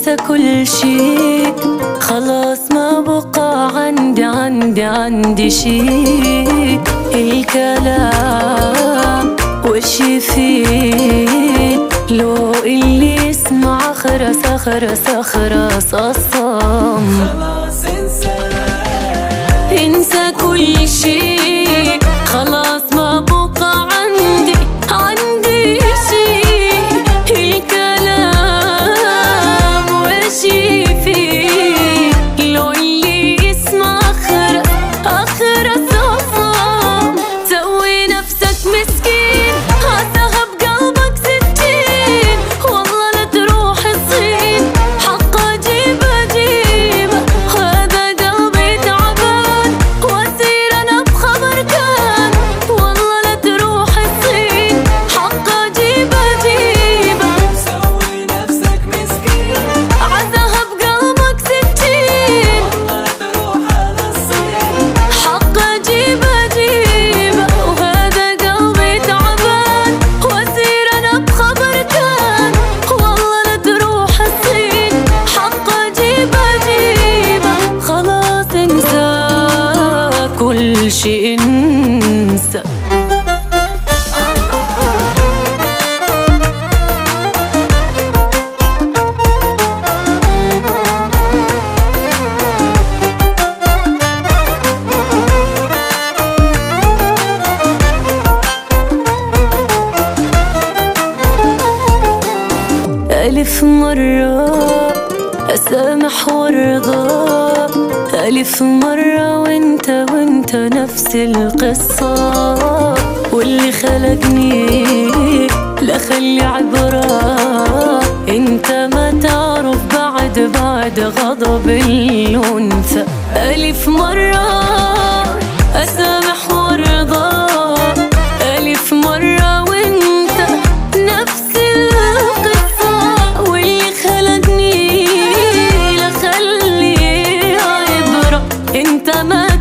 انسى كل شي، خلاص ما بقى عندي شي. الكلام وش يفيد لو اللي يسمع خرس الصم. خلاص انسى كل شي، خلاص ما بقى عندي شي. الكلام وش يفيد لو اللي يسمع خرس الصم. سوي نفسك مسكين، هاتها بقلبك سكين، والله لا تروح الصين، حقه جيبه هذا قلبي تعبان، واسير انا بخبر كان، والله لا تروح الصين، حقه جيبه سوي نفسك مسكين، عزها بقلبك سكين، والله لا تروح على الصين، حقه جيبه وهذا قلبي تعبان، واسير انا بخبر كان، والله لا تروح الصين، حقه جيبه خلاص انسى كل شي، انسى. ألف مرة أسامح وارضى، ألف مرة وانت نفس القصة، واللي خلقني لا خلي عبرة. انت ما تعرف بعد غضب الأنثى. ألف مرة أسامح وارضى، ألف مرة وانت نفس القصة، واللي خلقني لا خلي عبرة. انت ما